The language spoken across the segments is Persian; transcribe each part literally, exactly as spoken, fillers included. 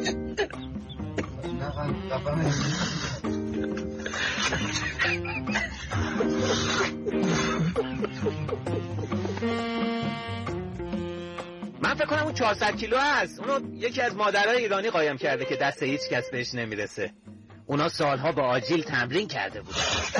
من فکر کنم اون چهارصد کیلو هست. اونو یکی از مادرای ایرانی قایم کرده که دست هیچ کس بهش نمیرسه. اونا سالها با آجیل تمرین کرده بودن.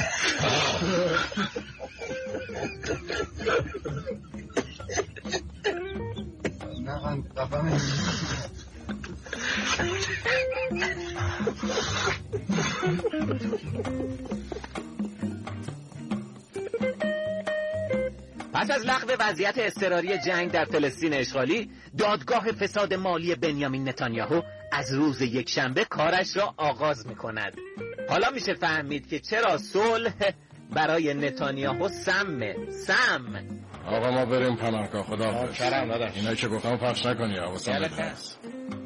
پس از لغو وضعیت اضطراری جنگ در فلسطین اشغالی، دادگاه فساد مالی بنیامین نتانیاهو از روز یکشنبه کارش را آغاز می‌کند. حالا میشه فهمید که چرا صلح برای نتانیاهو سمه. سم. آقا ما بریم پناهگاه. خداحافظ. کرم داداش. اینا که گفتم پخش نکنی. حواسم هست.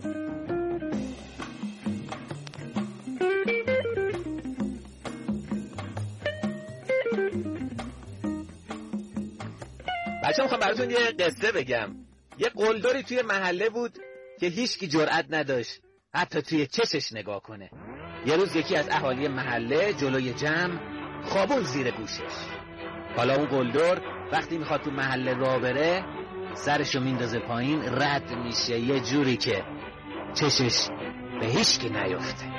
بچه میخوام براتون یه قصه بگم. یه قلدری توی محله بود که هیچکی جرئت نداشت حتی توی چشش نگاه کنه. یه روز یکی از اهالی محله جلوی جمع خوابون زیر گوشش. حالا اون قلدر وقتی میخواد تو محله راه بره سرشو میندازه پایین، رد میشه یه جوری که چشش به هیچکی نیفته.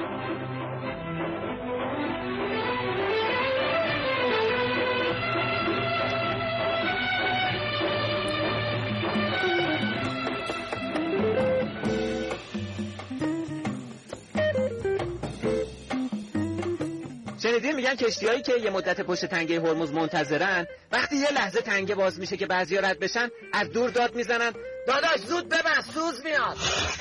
شنیدین میگن کشتیایی که یه مدت پشت تنگه هرمز منتظرن وقتی یه لحظه تنگه باز میشه که بعضیا رد بشن از دور داد میزنن داداش زود ببند سوز میاد.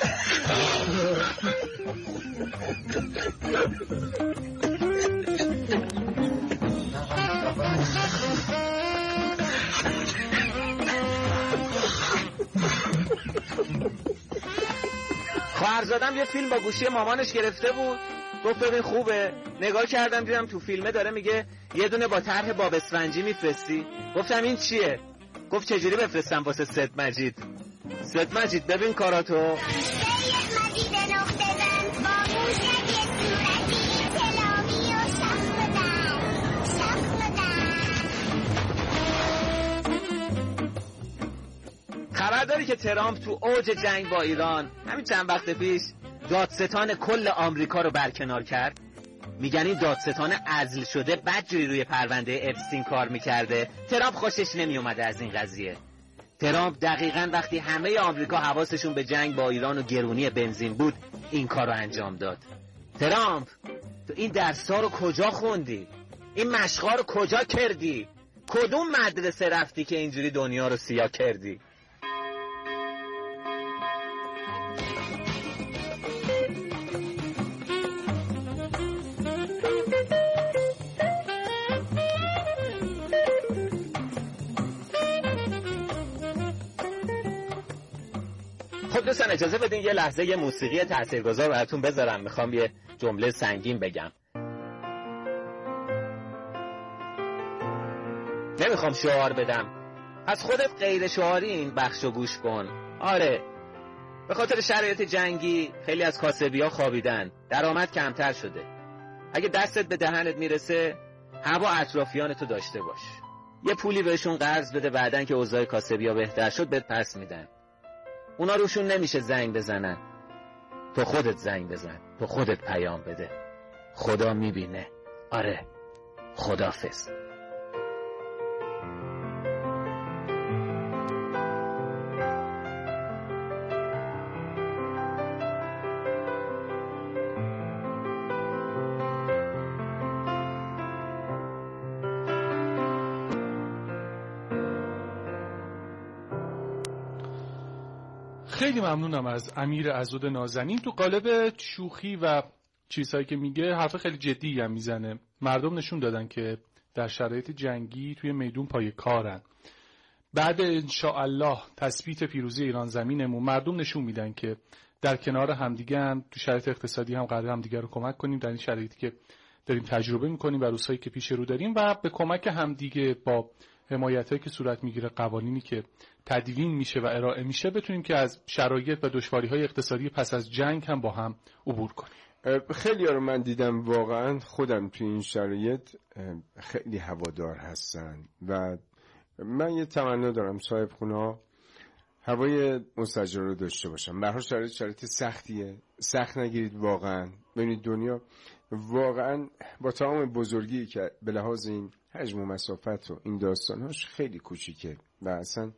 خواهرزادم یه فیلم با گوشی مامانش گرفته بود، گفت ببین خوبه. نگاه کردم دیدم تو فیلمه داره میگه یه دونه با طرح باب اسفنجی میفرستی. گفتم این چیه؟ گفت چجوری بفرستم واسه سید مجید. سید مجید ببین کاراتو. خبر داری که ترامپ تو اوج جنگ با ایران همین چند وقت پیش دادستان کل آمریکا رو برکنار کرد؟ میگن این دادستان عزل شده بدجوری روی پرونده اپستین کار میکرده. ترامپ خوشش نمیومده از این قضیه. ترامپ دقیقاً وقتی همه آمریکا حواسشون به جنگ با ایران و گرونی بنزین بود این کار رو انجام داد. ترامپ تو این درس‌ها رو کجا خوندی؟ این مشق‌ها رو کجا کردی؟ کدوم مدرسه رفتی که اینجوری دنیا رو سیاه کردی؟ خب دوستان اجازه بدین یه لحظه یه موسیقی تاثیرگذار براتون بذارم. میخوام یه جمله سنگین بگم. نمیخوام شعار بدم. از خودت غیر شعاری این بخشو گوش کن. آره به خاطر شرایط جنگی خیلی از کاسبی‌ها خوابیدن، درآمد کمتر شده. اگه دستت به دهنت میرسه هوا اطرافیانتو داشته باش. یه پولی بهشون قرض بده، بعدن که اوضاع کاسبی‌ها بهتر شد بهت پس میدن. اونا روشون نمیشه زنگ بزنن، تو خودت زنگ بزن، تو خودت پیام بده. خدا میبینه. آره خدافظ. خیلی ممنونم از امیر عزود نازنین. تو قالب شوخی و چیزهایی که میگه حرف خیلی جدی هم میزنه. مردم نشون دادن که در شرایط جنگی توی میدون پای کارن. بعد انشاءالله تثبیت پیروزی ایران زمینمون مردم نشون میدن که در کنار همدیگه‌ن، تو شرایط اقتصادی هم قراره همدیگه رو کمک کنیم در این شرایطی که داریم تجربه میکنیم و روزهایی که پیش رو داریم و به کمک همدیگه با حمایتایی که صورت میگیره، قوانینی که تدوین میشه و ارائه میشه، بتونیم که از شرایط و دشواری‌های اقتصادی پس از جنگ هم با هم عبور کنیم. خیلی ها رو من دیدم واقعا خودم توی این شرایط خیلی هوادار هستن و من یه تمنا دارم صاحب خونه ها هوای مستاجر رو داشته باشم. به هر حال شرایط شرایط سختیه، سخت نگیرید واقعا. ببینید دنیا واقعا با تمام بزرگی که به لحاظ این حجم و مسافت و این داستانهاش خیلی کوچیکه و اصلا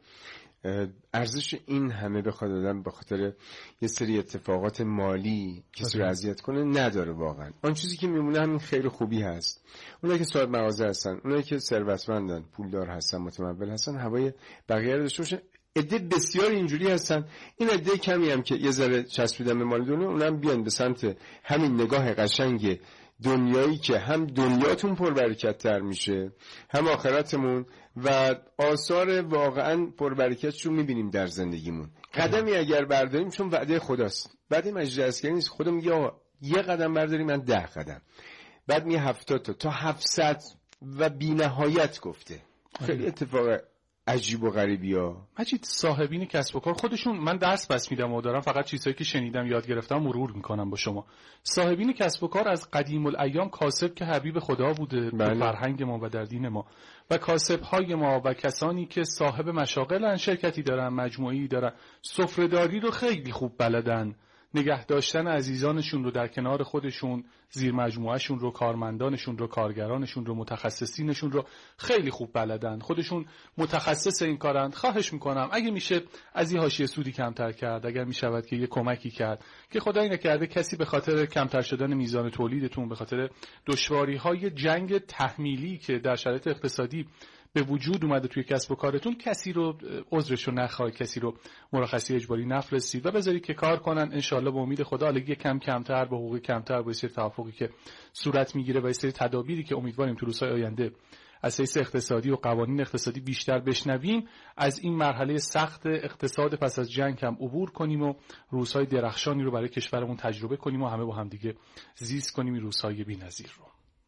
ارزش این همه بخواد آدم به خاطر یه سری اتفاقات مالی کسی رو اذیت کنه نداره. واقعا آن چیزی که میمونه همین خیر خوبی هست. اونایی که صاحب مغازه هستن، اونایی که ثروتمندن، پولدار هستن، متمول هستن، هوای بقیه رو داشته باشن. عده بسیار اینجوری هستن. این عده کمی هم که یه ذره چسبیدن به مال دنیا، اونم بیان به سمت همین نگاه قشنگ دنیایی که هم دنیاتون پربرکت‌تر میشه هم آخرتمون و آثار واقعا پربرکتش رو میبینیم در زندگیمون. قدمی اگر برداریم، چون وعده خداست، وعده مجید عسکری نیست. خدا میگه آقا یه قدم برداریم من ده قدم، بعد میگه هفتاد تا تا هفتصد و بی‌نهایت گفته. خیلی اتفاق عجیب و غریبی ها. مجید، صاحبین کسب و کار خودشون، من درس بس میدم و دارم فقط چیزایی که شنیدم یاد گرفتم مرور میکنم با شما. صاحبین کسب و کار از قدیم الایام کاسب که حبیب خدا بوده در فرهنگ ما و در دین ما، و کاسب های ما و کسانی که صاحب مشاغلن، شرکتی دارن، مجموعی دارن، سفره‌داری رو خیلی خوب بلدن، نگه داشتن عزیزانشون رو در کنار خودشون، زیر مجموعهشون رو، کارمندانشون رو، کارگرانشون رو، متخصصینشون رو خیلی خوب بلدن، خودشون متخصص این کارن. خواهش میکنم اگه میشه از این حاشیه سودی کمتر کرد، اگر میشود که یه کمکی کرد که خدای نکرده کسی به خاطر کمتر شدن میزان تولیدتون، به خاطر دشواری‌های جنگ تحمیلی که در شرایط اقتصادی به وجود اومده توی کسب و کارتون، کسی رو عذرش رو نخواهید، کسی رو مرخصی اجباری نفرستید و بذارید که کار کنن. انشالله به امید خدا حالا یه کم کمتر، با حقوق کمتر، با یه سری توافقی که صورت میگیره و یه سری تدابیری که امیدواریم تو روزهای آینده از حیث اقتصادی و قوانین اقتصادی بیشتر بشنویم، از این مرحله سخت اقتصاد پس از جنگ هم عبور کنیم و روزهای درخشانی رو برای کشورمون تجربه کنیم و همه با هم دیگه زیست کنیم این روزهای بی‌نظیر رو.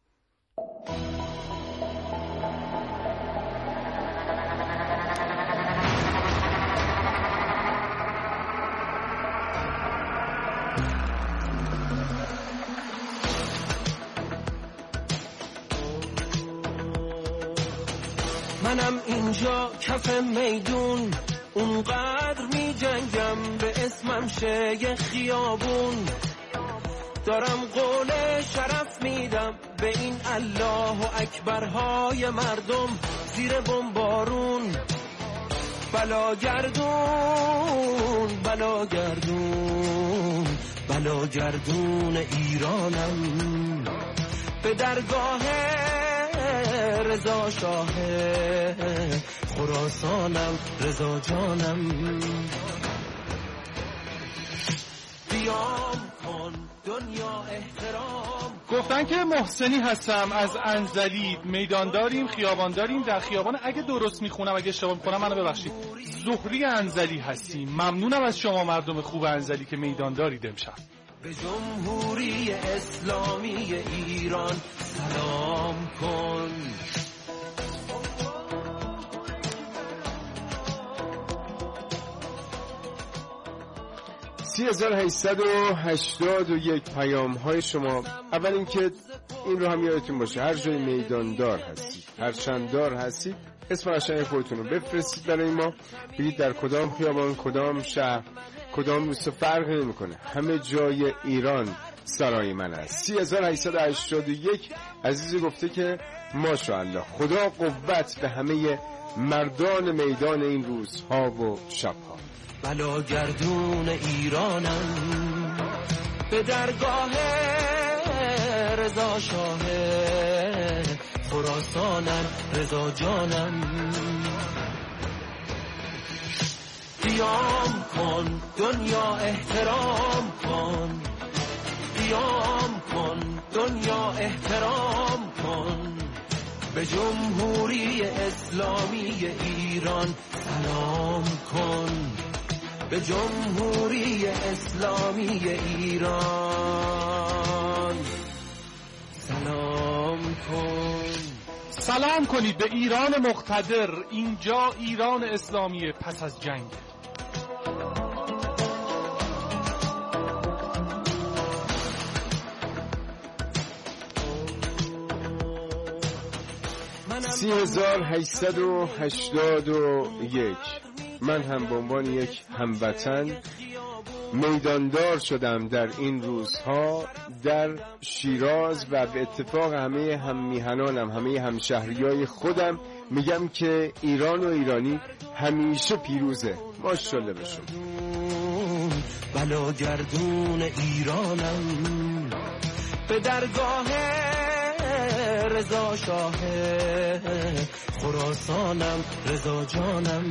منم اینجا کف میدون اونقدر می جنگم به اسمم شه یه خیابون، دارم قول شرف میدم به این الله و اکبرهای مردم زیر بمبارون. بلا گردون بلا گردون بلا گردون ایرانم، به درگاه رضا شاه خراسانم، رضا جانم. قیام کن دنیا احترام. گفتن که محسنی هستم از انزلی، میدان داریم، خیابان داریم. در خیابان اگه درست میخونم، اگه اشتباه میخونم منو ببخشید، زهری انزلی هستیم. ممنونم از شما مردم خوب انزلی که میدان دارید امشب. به جمهوری اسلامی ایران سلام کن. سی هزار و هشتصد و هشتاد و یک پیام های شما. اول اینکه این رو هم یادتون باشه، هر جای میداندار هستید، هر چنددار هستید، اسم قشنگ خودتون رو بفرستید برای ما، بگید در کدام خیابان، کدام شهر، کدام روستا، فرق نمیکنه، همه جای ایران سرای من است. سی هزار و هشتصد و هشتاد و یک عزیزی گفته که ماشاءالله خدا قوت به همه مردان میدان این روزها و شبها. بلا گردون ایرانم، به درگاه رضا شاه خراسانم، رضا جانم. قیام کن دنیا احترام کن، قیام کن دنیا احترام کن، به جمهوری اسلامی ایران سلام کن، به جمهوری اسلامی ایران سلام کن. سلام کنید به ایران مقتدر، اینجا ایران اسلامی پس از جنگ. سی هزار هشتصد و هشتاد و یک من هم به عنوان یک هموطن میداندار شدم در این روزها در شیراز و به اتفاق همه هم میهنانم، همه همشهریای خودم میگم که ایران و ایرانی همیشه پیروزه. ماشاءالله بشون. بلا گردون ایرانم به درگاه رضا شاه خراسانم، رضا جانم.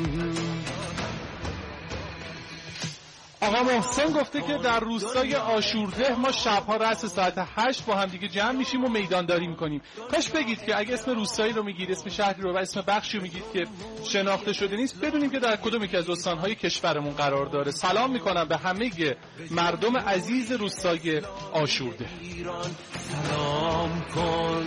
آقا محسن گفته که در روستای آشورده ما شبها رأس ساعت هشت با هم دیگه جمع میشیم و میدانداری میکنیم. کاش بگید که اگه اسم روستایی رو میگید، اسم شهری رو و اسم بخشی رو میگید که شناخته شده نیست، بدونیم که در کدوم یکی از استانهای کشورمون قرار داره. سلام میکنم به همه مردم عزیز روستای آشورده. ایران سلام کن.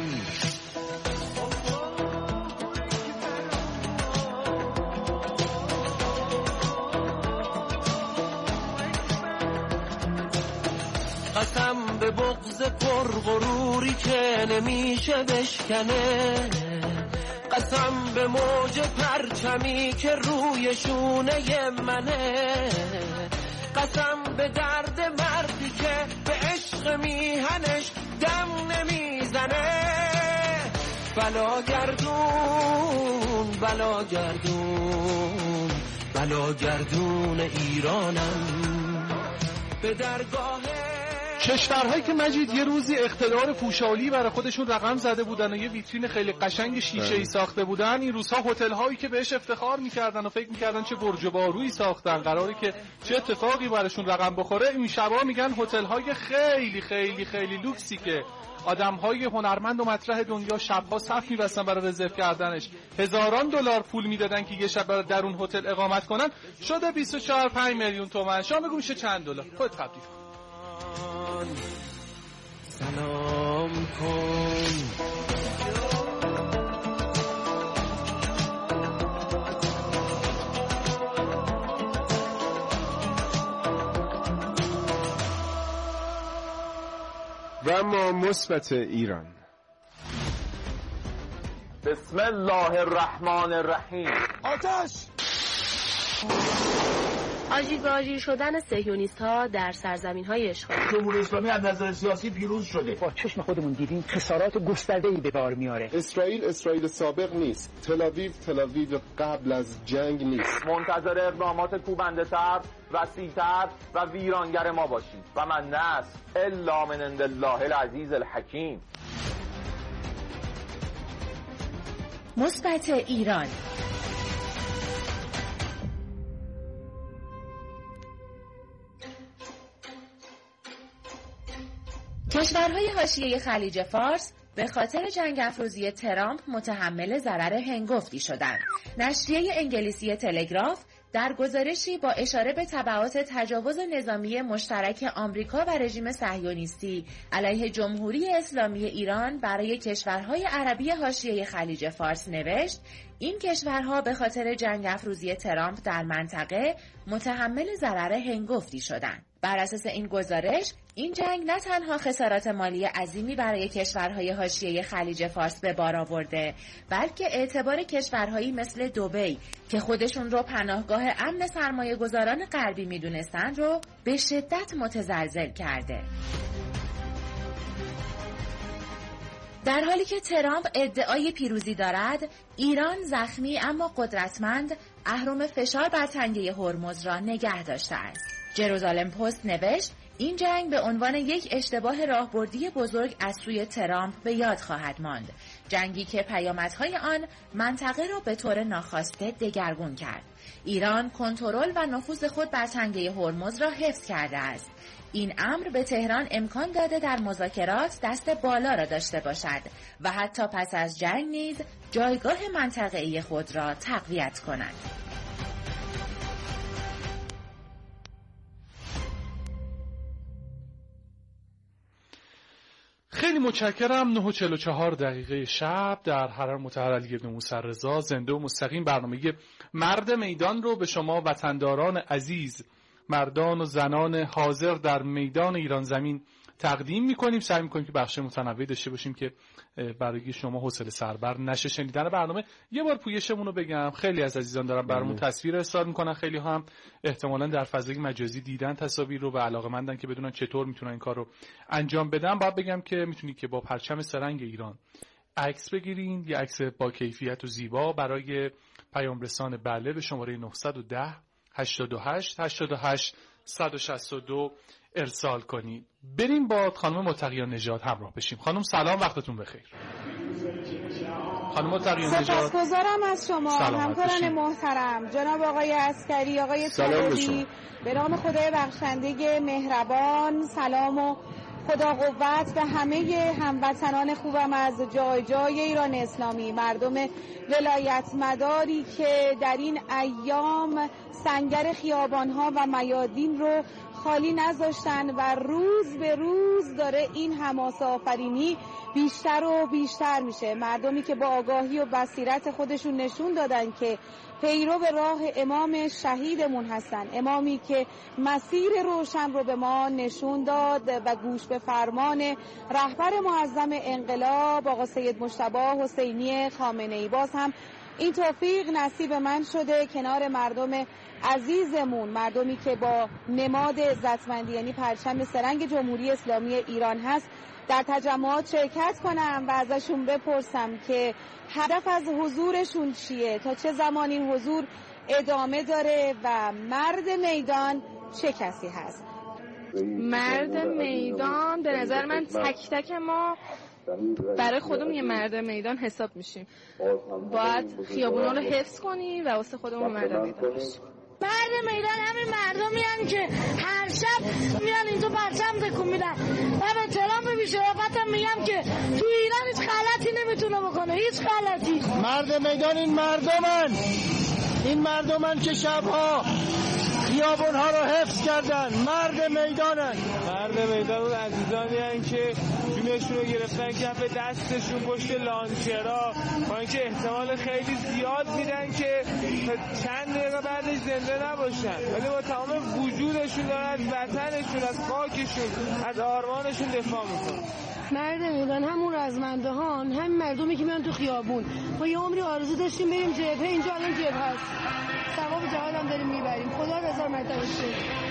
قسم به بغض پرغروری که نمیشه بشکنه، قسم به موج پرچمی که روی شونه منه، قسم به درد مردی که به عشق میهنش دم نمیزنه. بلا گردون بلا گردون بلا گردون ایرانم به درگاه کشورهایی که مجید یه روزی اقتدار پوشالی برای خودشون رقم زده بودن و یه ویترین خیلی قشنگ شیشه‌ای ساخته بودن، این روزها هتل‌هایی که بهش افتخار می‌کردن و فکر می‌کردن چه برج و بارویی ساختن، قراره که چه اتفاقی براشون رقم بخوره، این شبا میگن هتل‌های خیلی خیلی خیلی لوکسی که آدم‌های هنرمند و مطرح دنیا شب‌ها صف می‌بستن برای رزرو کردنش، هزاران دلار پول میدادن که یه شب در اون هتل اقامت کنن، شده بیست و چهار پنج میلیون تومان. شما بگو میشه چند دلار؟ خودت تبدیل کن. سلام کن. و اما مثبت ایران. بسم الله الرحمن الرحیم. آتش! آژیرگاژیر شدن صهیونیست‌ها در سرزمین‌های اشغالی. جمهوری اسلامی از نظر سیاسی پیروز شده. با چشم خودمون دیدیم خسارات گسترده‌ای به بار میاره. اسرائیل اسرائیل سابق نیست. تل آویو تل آویو قبل از جنگ نیست. منتظر اقدامات کوبنده‌تر، وسیع‌تر و ویرانگر ما باشید و من نصر الا من عند الله العزیز الحکیم. مثبت ایران. کشورهای حاشیه خلیج فارس به خاطر جنگ افروزی ترامپ متحمل ضرر هنگفتی شدند. نشریه انگلیسی تلگراف در گزارشی با اشاره به تبعات تجاوز نظامی مشترک آمریکا و رژیم صهیونیستی علیه جمهوری اسلامی ایران برای کشورهای عربی حاشیه خلیج فارس نوشت: این کشورها به خاطر جنگ افروزی ترامپ در منطقه متحمل ضرر هنگفتی شدند. بر اساس این گزارش، این جنگ نه تنها خسارات مالی عظیمی برای کشورهای حاشیه خلیج فارس به بار آورده، بلکه اعتبار کشورهایی مثل دبی که خودشون رو پناهگاه امن سرمایه گذاران غربی میدونستند رو به شدت متزلزل کرده. در حالی که ترامپ ادعای پیروزی دارد، ایران زخمی اما قدرتمند اهرم فشار بر تنگه هرمز را نگه داشته است. جروزالم پست نوشت: این جنگ به عنوان یک اشتباه راهبردی بزرگ از سوی ترامپ به یاد خواهد ماند. جنگی که پیامدهای آن منطقه را به طور ناخواسته دگرگون کرد. ایران کنترل و نفوذ خود بر تنگه هرمز را حفظ کرده است. این امر به تهران امکان داده در مذاکرات دست بالا را داشته باشد و حتی پس از جنگ نیز جایگاه منطقه‌ای خود را تقویت کند. خیلی متشکرم. نه و چهل و چهار دقیقه شب در حرم مطهر علی بن موسی رضا زنده و مستقیم برنامه مرد میدان رو به شما وطنداران عزیز، مردان و زنان حاضر در میدان ایران زمین تقدیم میکنیم. سعی میکنیم که بخش متنوعی داشته باشیم که برای شما حوصله سربر نشه شنیدن برنامه. یه بار پویشمون رو بگم، خیلی از عزیزان دارن برامون تصویر ارسال میکنن، خیلی هم احتمالاً در فضای مجازی دیدن تصاویر رو و علاقه‌مندن که بدونن چطور میتونن این کار رو انجام بدن. باید بگم که میتونید که با پرچم سرنگ ایران عکس بگیرین، یه عکس با کیفیت و زیبا برای پیام رسان بله به شماره نه یک صفر هشتاد و هشت هشتاد و هشت صد و شصت و دو ارسال کنید. بریم با خانم متقیان نژاد همراه بشیم. خانم سلام، وقتتون بخیر. خانم متقیان نژاد سپاسگزارم از شما همکاران محترم، جناب آقای عسکری، آقای طالبی. به نام خدای بخشنده مهربان سلام و خدا قوت به همه هموطنان خوبم از جای جای ایران اسلامی، مردم ولایت مداری که در این ایام سنگر خیابانها و میادین رو خالی نذاشتن و روز به روز داره این حماسه آفرینی بیشتر و بیشتر میشه. مردمی که با آگاهی و بصیرت خودشون نشون دادن که پیرو به راه امام شهیدمون هستن، امامی که مسیر روشن رو به ما نشون داد و گوش به فرمان رهبر معظم انقلاب آقا سید مجتبی حسینی خامنه‌ای. باز هم این توفیق نصیب من شده کنار مردم عزیزمون، مردمی که با نماد عزتمندی یعنی پرچم سرنگ جمهوری اسلامی ایران هست در تجمعات شرکت کنم و ازشون بپرسم که هدف از حضورشون چیه، تا چه زمان این حضور ادامه داره و مرد میدان چه کسی هست. مرد میدان به نظر من تک تک ما برای خودمون یه مرد میدان حساب میشیم. باید خیابونا رو حفظ کنیم و واسه خودمون مرد میدان باشیم. مرد میدان همین مردمی هستن که هر شب میان اینجا پرچم تکون میدن و به ترامپ بی شرافت هم میگم که تو ایران هیچ غلطی نمیتونه بکنه، هیچ غلطی. مرد میدان این مردمن، این مردمن که شبها خیابون ها رو حفظ کردن. مرد میدانن. مرد میدان اون عزیزانی هستن که جونشون رو گرفتن کف دستشون پشت لانچرها، با اینکه احتمال خیلی زیاد میدن که چند دقیقه بعدش زنده نباشن، ولی با تمام وجودشون دارن از وطنشون، از خاکشون، از آرمانشون دفاع میکنن. مرد میدان همون رزمندهان، هم مردمی که میان تو خیابون. ما یه عمری آرزو داشتیم بریم جبهه، اینجا الان جبهه هست، ثواب جهاد هم داریم میبریم. خدا رضا مرتبه شه.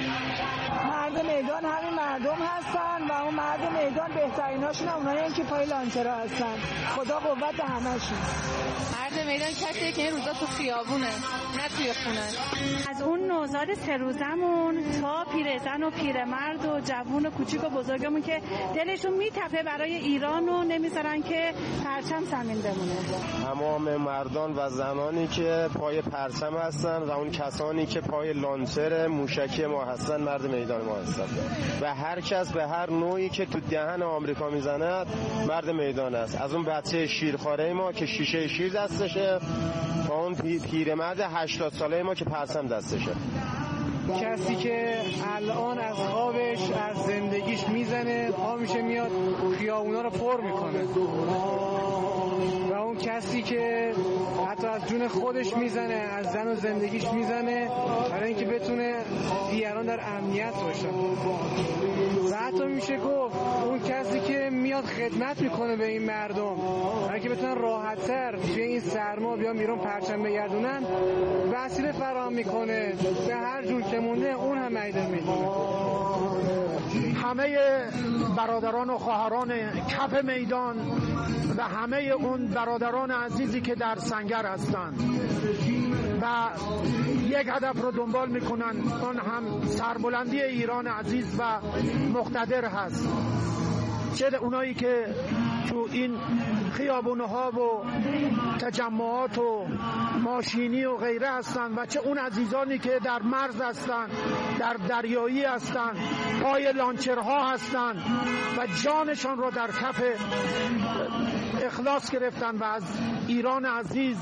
مرد میدان همین مردم هستن و اون مرد میدان بهتریناشون هم اونایی که پای لانچرها هستن. خدا قوت به همشون. مرد میدان کسیه که این روزا تو خیابونه، نه توی خونه. از اون نوزاد سه روزمون تا پیرزن و پیرمرد و جوون و کوچیک و بزرگمون که دلشون میتپه برای ایران و نمیذارن که پرچم زمین بمونه. تمام مردان و زنانی که پای پرچم هستن و اون کسانی که پای لانچر موشکی ما هستن مرد میدان ما هستن و هر کس به هر نوعی که تو دهن آمریکا میزنه مرد میدان است. از اون بچه شیرخواره ما که شیشه شیر دستشه تا اون پیرمرد هشتاد ساله ما که پرچم دستشه. کسی که الان از خوابش از زندگیش میزنه، پا میشه میاد خیابونا رو پر میکنه، و اون کسی که حتی از جون خودش میزنه، از زن و زندگیش میزنه برای اینکه بتونه دیگران در امنیت باشن. و حتی میشه گفت اون کسی که میاد خدمت میکنه به این مردم برای اینکه بتونن راحت‌تر توی این سرما بیان بیرون پرچم بگردونن، وسیله فراهم میکنه به هر جور که مونده اون هم میدان میدونه. همه برادران و خواهران کف میدان و همه اون برادران عزیزی که در سنگر هستند و یک هدف رو دنبال میکنن، اون هم سربلندی ایران عزیز و مقتدر هست. چه اونایی که تو این خیابونها و تجمعات و ماشینی و غیره هستن و چه اون عزیزانی که در مرز هستن، در دریایی هستن، پای لانچرها هستن و جانشان رو در کف اخلاص گرفتن و از ایران عزیز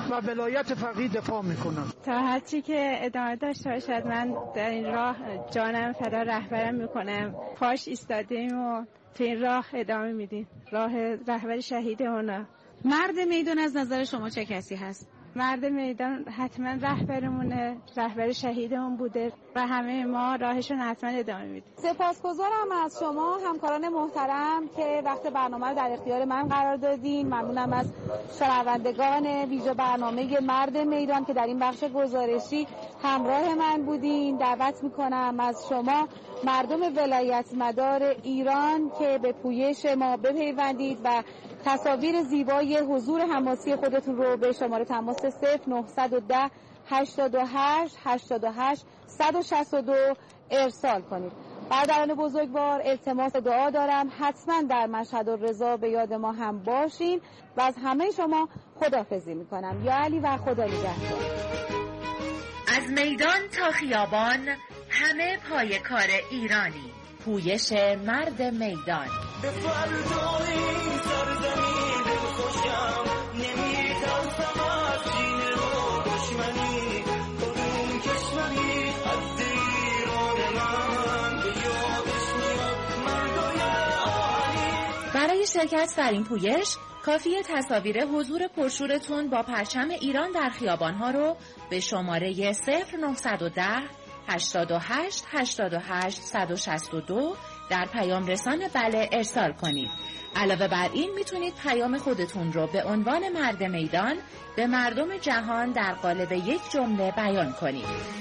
و ولایت فقیه دفاع میکنم. تا هرچی که ادامه داشته باشد من در این راه جانم فدا رهبرم میکنم. پاش ایستادیم و تو این راه ادامه میدیم. راه رهبر شهیدمونه. مرد میدان از نظر شما چه کسی هست؟ مرد میدان حتما رهبرمونه، رهبر شهیدمون بوده و همه ما راهشون حتما ادامه میدیم. سپاسگزارم از شما همکاران محترم که وقت برنامه رو در اختیار من قرار دادین. ممنونم از شنوندگان ویژه برنامه مرد میدان که در این بخش گزارشی همراه من بودین. دعوت میکنم از شما مردم ولایت مدار ایران که به پویش ما بپیوندید و تصاویر زیبای حضور حماسی خودتون رو به شماره تماس صفر نهصد و ده هشتاد و هشت هشتاد و هشت صد و شصت و دو ارسال کنید. برادران بزرگوار التماس دعا دارم حتما در مشهد الرضا به یاد ما هم باشین و از همه شما خداحافظی میکنم. یا علی و خدا نگهدار. از میدان تا خیابان همه پای کار ایرانی. پویش مرد میدان. به فردای سرزمین دلخوشم نمیترسم از چین و دشمنی کدوم کشوری از ایران من به یادش میاد مردای عالی. برای شرکت در این پویش کافیه تصاویر حضور پرشورتون با پرچم ایران در خیابان‌ها رو به شماره صفر نهصد و ده هشتاد و هشت هشتاد و هشت صد و شصت و دو در پیام رسان بله ارسال کنید. علاوه بر این میتونید پیام خودتون رو به عنوان مرد میدان به مردم جهان در قالب یک جمله بیان کنید.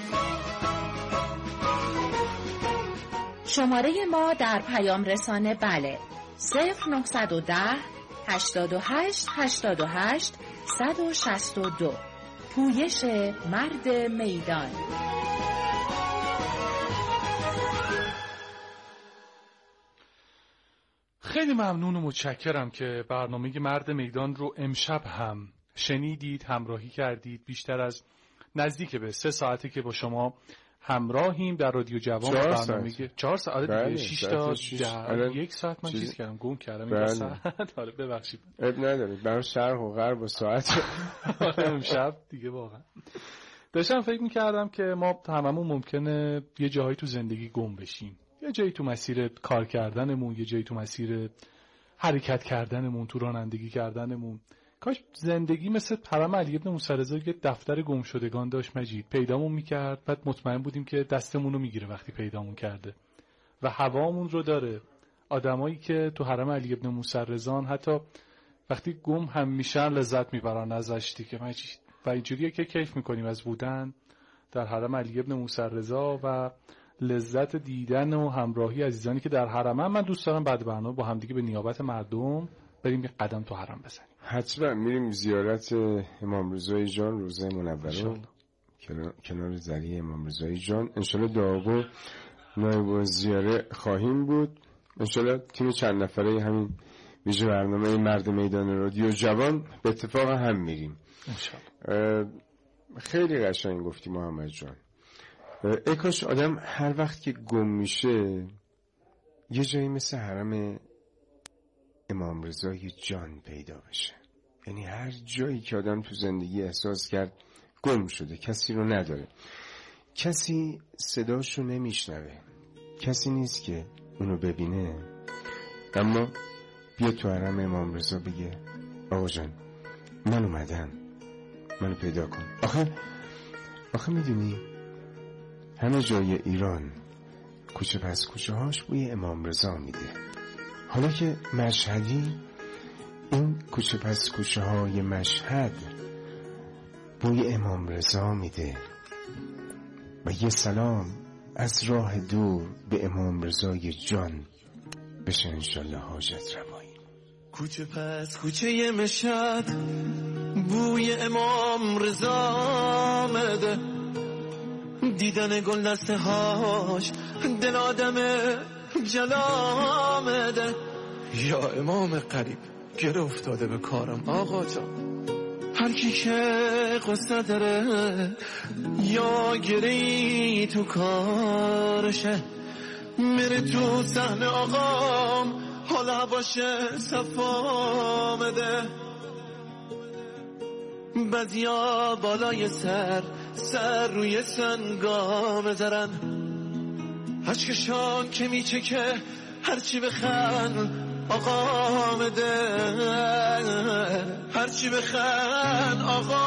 شماره ما در پیام رسان بله صفر نهصد و ده هشتاد و هشت هشتاد و هشت صد و شصت و دو. پویش مرد میدان. خیلی ممنون و متشکرم که برنامه مرد میدان رو امشب هم شنیدید، همراهی کردید. بیشتر از نزدیک به سه ساعتی که با شما همراهیم در رادیو جوان. برنامه چهار ساعت دیگه شش تا یک ساعت من چیز کردم گم کردم این ساعت. آره ببخشید. اب ندارید برای شرق و غرب و ساعت امشب دیگه واقعا داشتم فکر می‌کردم که ما هممون ممکنه یه جایی تو زندگی گم بشیم. یه جایی تو مسیر کار کردنمون، یه جایی تو مسیر حرکت کردنمون، تو رانندگی کردنمون. کاش زندگی مثل حرم علی ابن موسی رضا یه دفتر گم شدگان داشت مجید، پیدامون میکرد، بعد مطمئن بودیم که دستمون رو میگیره وقتی پیدامون کرده و هوامون رو داره. آدمایی که تو حرم علی ابن موسی رضا حتی وقتی گم هم میشن لذت میبرن ازش دیگه مجید. و اینجوریه که کیف میکنیم از بودن در حرم علی ابن موسی رضا و لذت دیدن و همراهی عزیزانی که در حرمن. من دوست دارم بعد برنامه با همدیگه به نیابت مردم بریم یه قدم تو حرم بزنیم. حتما میریم زیارت امام رضای جان روزه منوره کنار ذریع امام رضای جان. انشالله دعا نایب زیاره خواهیم بود. انشالله تیم چند نفره همین ویژه برنامه مرد میدان رادیو جوان به اتفاق هم میریم. انشالله. خیلی قشنگ گفتی محمد جان. ای کاش آدم هر وقت که گم میشه یه جایی مثل حرم امام رضای جان پیدا بشه. یعنی هر جایی که آدم تو زندگی احساس کرد گم شده، کسی رو نداره، کسی صداشو نمیشنوه، کسی نیست که اونو ببینه، اما بیا تو حرم امام رضا بگه آقا جان من اومدم، منو پیدا کن. آخه آخه میدونی همه جای ایران کوچه پس کوچه هاش بوی امام رضا میده. حالا که مشهدی، این کوچه پس کوچه های مشهد بوی امام رضا میده و یه سلام از راه دور به امام رضای جان بشه انشالله حاجت روایی. کوچه پس کوچه مشهد بوی امام رضا میده، دیدن گل دسته هاش دل آدم جلا میده. یا امام قریب گره افتاده به کارم آقا جان، هر کی که قصه داره یا گری تو کارشه، میره تو صحنه آقام حالا باشه صفا مده. بعضیا بالای سر سر روی سنگا بذارن، اشکشان که میچکه هرچی بخن آقا مده، هرچی بخن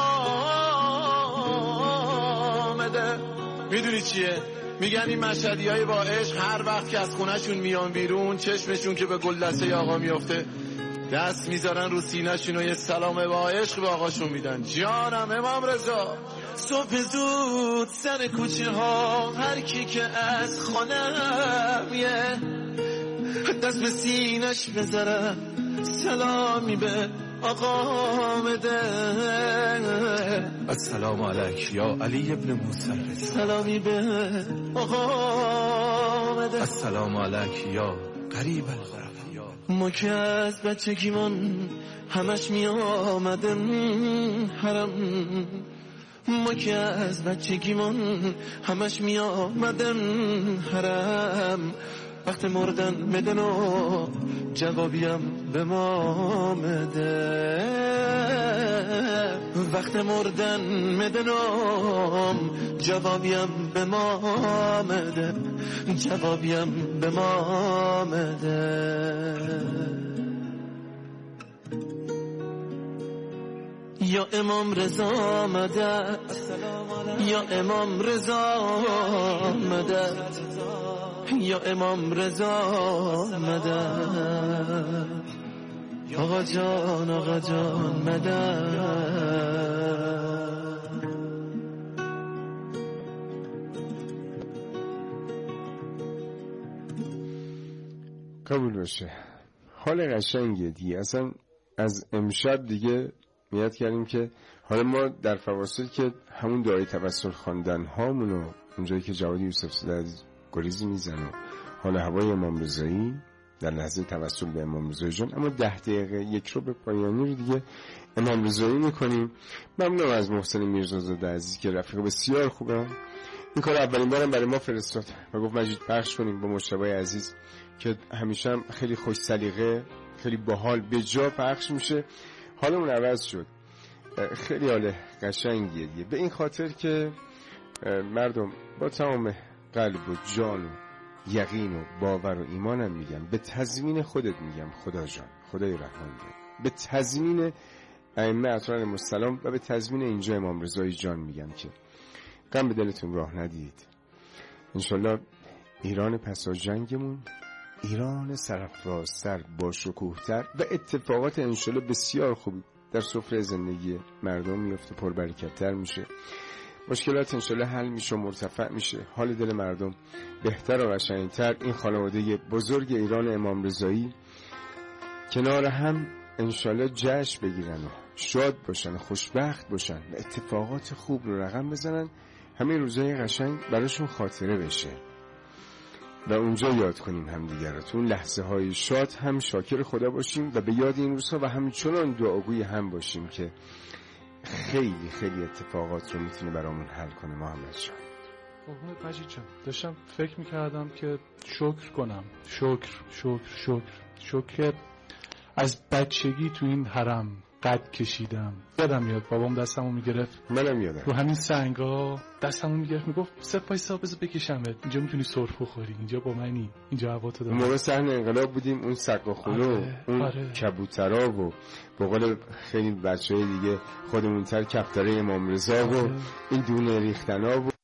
آقا مده. میدونی چیه؟ میگن این مشهدی های با عشق هر وقت که از خونهشون میان بیرون چشمشون که به گل دسته آقا میفته دست میذارن رو سینه‌شون و یه سلام با عشق به آقاشون میدن. جانم امام رضا. صبح زود سر کوچه ها هر کی که از خانم یه دست به سینش بذاره سلامی به آقا مده. السلام علیک یا علی ابن موسی، سلامی به آقا مده. السلام علیک یا قریب الغرب. ما که از بچگیمون همش می آمدن حرم، ما که از بچگیمون همش می آمدن حرم، وقت مردن بدن و جوابیم به ما مده، وقت مردن مدن و جوابیم به ما مده، جوابیم به ما مده. یا امام رضا مدد، یا امام رضا مدد، یا امام رضا مدد. آقا جان آقا جان مدد. قبول باشه. حال قشنگه دیگه. اصلا از امشب دیگه نیت کردیم که حالا ما در فواصل که همون دعای توسل خواندن هامونو اونجایی که جواد یوسف زاده گریزی میزنه حال هوای امام رضایی در لحظه توسل به امام رضایی جان، اما ده دقیقه یک رو به پایانی رو دیگه امام رضایی میکنیم. ممنونم از محسن میرزازاده عزیز که رفیق بسیار خوبه، این کار اولین بارم برای ما فرستاد و گفت مجید پخش کنیم با مجتبی عزیز که همیشه هم خیلی خوش سلیقه، خیلی باحال به جا پخش میشه. حالمون عوض شد، خیلی حال قشنگیه دیگه. به این خاطر که مردم با تمام قلب و جان و یقین و باور و ایمانم میگم، به تضمین خودت میگم خدا جان، خدای رحمان جان، به تضمین ائمه اطهار علیهم السلام و به تضمین اینجا امام رضایی جان میگم که غم به دلتون راه ندید. انشالله ایران پس از جنگمون ایران سرافرازتر با شکوهتر و اتفاقات انشالله بسیار خوب در سفره زندگی مردم میفته، پربرکت‌تر میشه، مشکلات انشالله حل میشه و مرتفع میشه، حال دل مردم بهتر و قشنگتر. این خانواده بزرگ ایران امام رضایی کنار هم انشالله جشن بگیرن و شاد باشن و خوشبخت باشن و اتفاقات خوب رو رقم بزنن، همه روزای قشنگ براشون خاطره بشه و اونجا یاد کنیم همدیگر رو. تو اون لحظه های شاد هم شاکر خدا باشیم و به یاد این روزها و همچنان دعاگوی هم باشیم که خیلی خیلی اتفاقات رو میتونه برامون حل کنه. محمد جان قربونت مجید جان، داشتم فکر میکردم که شکر کنم، شکر شکر شکر شکر از بچگی تو این حرم قد کشیدم. یادم میاد بابام دستمو میگرفت، منم یادم، رو همین سنگا دستمو میگرفت میگفت سپای صاحب بذار بکشمت، اینجا میتونی سرف بخوری، اینجا با منی، اینجا هوا تو داره. موقع صحنه انقلاب بودیم، اون سقا خونه آره، اون آره. کبوترا و به قول خیلی بچهای دیگه خودمونتر کفتره امام رضا و آره. این دونه ریختنا و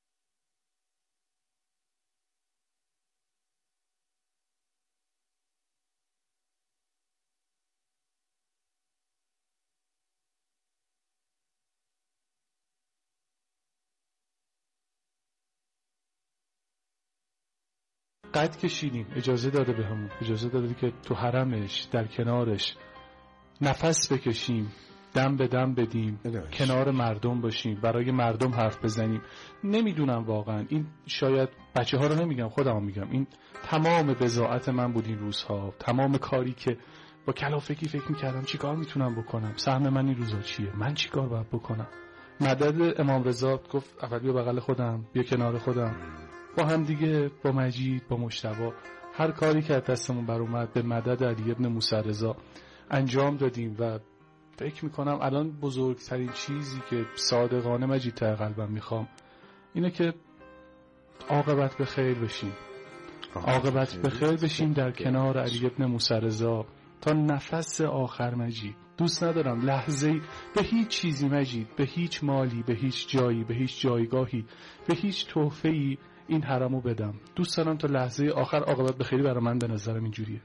قد کشیدیم، اجازه داده به همون، اجازه داده که تو حرمش در کنارش نفس بکشیم، دم به دم بدیم، الهش. کنار مردم باشیم، برای مردم حرف بزنیم. نمیدونم واقعا این، شاید بچه ها رو نمیگم خودم میگم، این تمام بضاعت من بود این روزها، تمام کاری که با کلافگی فکر میکردم چی کار میتونم بکنم، سهم من این روزها چیه، من چی کار باید بکنم. مدد امام رضا گفت اول بیا بغل خودم، بیا کنار خودم، با هم دیگه، با مجید، با مجتبی، هر کاری که از دستمون بر اومد به مدد علی ابن موسی رضا انجام دادیم و فکر میکنم الان بزرگترین چیزی که صادقانه مجید ته قلبم میخوام اینه که عاقبت به خیر بشیم، عاقبت به خیر بشیم در کنار علی ابن موسی رضا تا نفس آخر. مجید دوست ندارم لحظه‌ای به هیچ چیزی مجید، به هیچ مالی، به هیچ جایی، به هیچ جایگاهی، به هیچ تحفه‌ای این حرمو بدم. دوست دارم تا لحظه آخر عاقبت به خیری برای من به نظرم اینجوریه.